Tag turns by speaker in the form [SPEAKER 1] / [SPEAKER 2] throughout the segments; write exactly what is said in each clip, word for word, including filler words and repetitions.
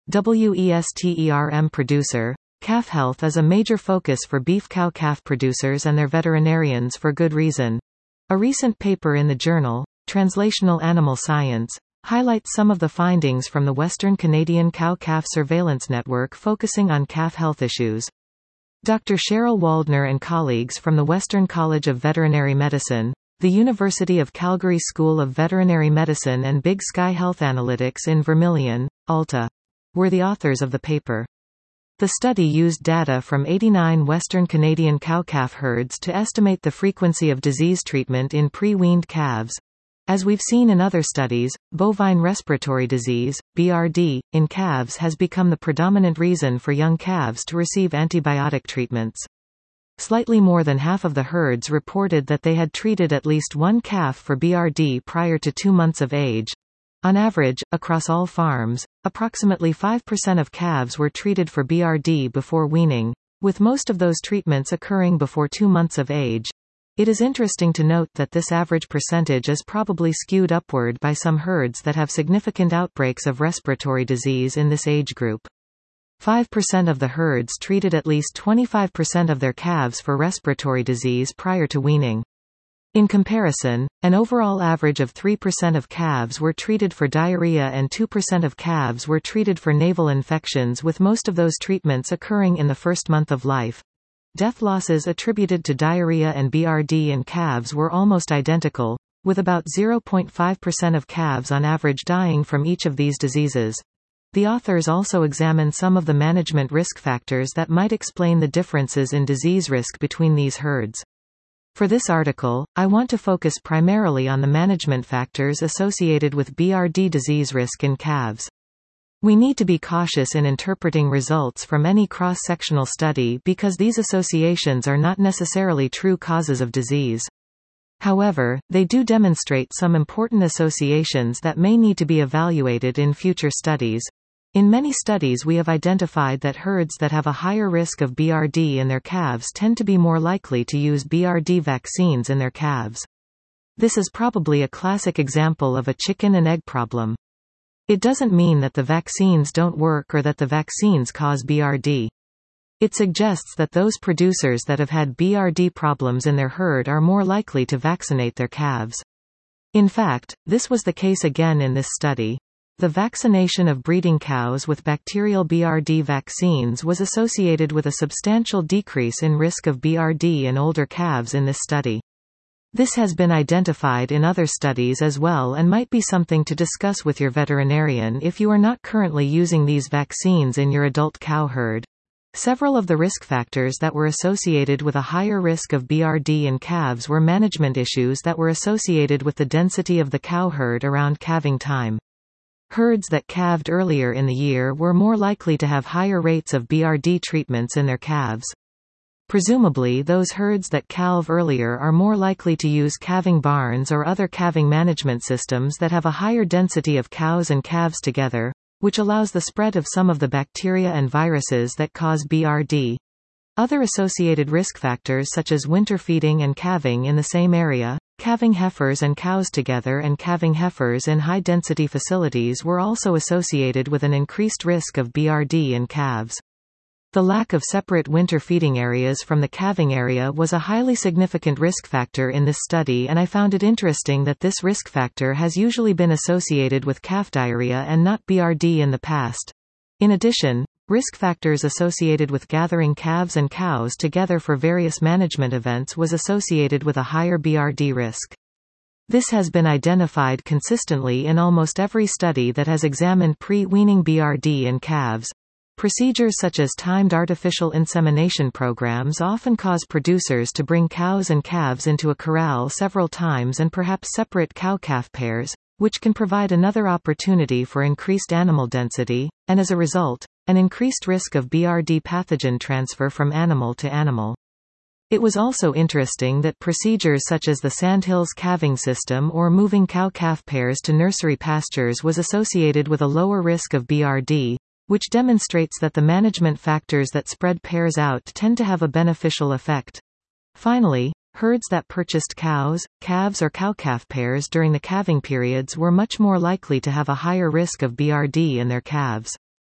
[SPEAKER 1] WESTERM producer. Calf health is a major focus for beef cow-calf producers and their veterinarians for good reason. A recent paper in the journal, Translational Animal Science, highlights some of the findings from the Western Canadian Cow-Calf Surveillance Network focusing on calf health issues. Doctor Cheryl Waldner and colleagues from the Western College of Veterinary Medicine, the University of Calgary School of Veterinary Medicine and Big Sky Health Analytics in Vermilion, Alta, were the authors of the paper. The study used data from eighty-nine Western Canadian cow-calf herds to estimate the frequency of disease treatment in pre-weaned calves. As we've seen in other studies, bovine respiratory disease, B R D, in calves has become the predominant reason for young calves to receive antibiotic treatments. Slightly more than half of the herds reported that they had treated at least one calf for B R D prior to two months of age. On average, across all farms, approximately five percent of calves were treated for B R D before weaning, with most of those treatments occurring before two months of age. It is interesting to note that this average percentage is probably skewed upward by some herds that have significant outbreaks of respiratory disease in this age group. five percent of the herds treated at least twenty-five percent of their calves for respiratory disease prior to weaning. In comparison, an overall average of three percent of calves were treated for diarrhea and two percent of calves were treated for naval infections, with most of those treatments occurring in the first month of life. Death losses attributed to diarrhea and B R D in calves were almost identical, with about zero point five percent of calves on average dying from each of these diseases. The authors also examine some of the management risk factors that might explain the differences in disease risk between these herds. For this article, I want to focus primarily on the management factors associated with B R D disease risk in calves. We need to be cautious in interpreting results from any cross-sectional study because these associations are not necessarily true causes of disease. However, they do demonstrate some important associations that may need to be evaluated in future studies. In many studies we have identified that herds that have a higher risk of B R D in their calves tend to be more likely to use B R D vaccines in their calves. This is probably a classic example of a chicken and egg problem. It doesn't mean that the vaccines don't work or that the vaccines cause B R D. It suggests that those producers that have had B R D problems in their herd are more likely to vaccinate their calves. In fact, this was the case again in this study. The vaccination of breeding cows with bacterial B R D vaccines was associated with a substantial decrease in risk of B R D in older calves in this study. This has been identified in other studies as well and might be something to discuss with your veterinarian if you are not currently using these vaccines in your adult cow herd. Several of the risk factors that were associated with a higher risk of B R D in calves were management issues that were associated with the density of the cow herd around calving time. Herds that calved earlier in the year were more likely to have higher rates of B R D treatments in their calves. Presumably those herds that calve earlier are more likely to use calving barns or other calving management systems that have a higher density of cows and calves together, which allows the spread of some of the bacteria and viruses that cause B R D. Other associated risk factors such as winter feeding and calving in the same area, calving heifers and cows together and calving heifers in high-density facilities were also associated with an increased risk of B R D in calves. The lack of separate winter feeding areas from the calving area was a highly significant risk factor in this study, and I found it interesting that this risk factor has usually been associated with calf diarrhea and not B R D in the past. In addition, risk factors associated with gathering calves and cows together for various management events was associated with a higher B R D risk. This has been identified consistently in almost every study that has examined pre-weaning B R D in calves. Procedures such as timed artificial insemination programs often cause producers to bring cows and calves into a corral several times and perhaps separate cow-calf pairs, which can provide another opportunity for increased animal density, and as a result, an increased risk of B R D pathogen transfer from animal to animal. It was also interesting that procedures such as the Sandhills calving system or moving cow-calf pairs to nursery pastures was associated with a lower risk of B R D, which demonstrates that the management factors that spread pairs out tend to have a beneficial effect. Finally, herds that purchased cows, calves or cow-calf pairs during the calving periods were much more likely to have a higher risk of B R D in their calves.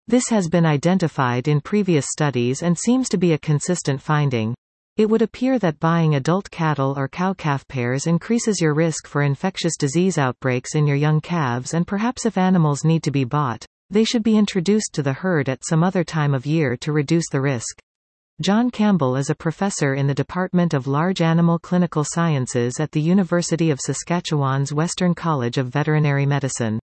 [SPEAKER 1] This has been identified in previous studies and seems to be a consistent finding. It would appear that buying adult cattle or cow-calf pairs increases your risk for infectious disease outbreaks in your young calves, and perhaps if animals need to be bought, they should be introduced to the herd at some other time of year to reduce the risk. John Campbell is a professor in the Department of Large Animal Clinical Sciences at the University of Saskatchewan's Western College of Veterinary Medicine.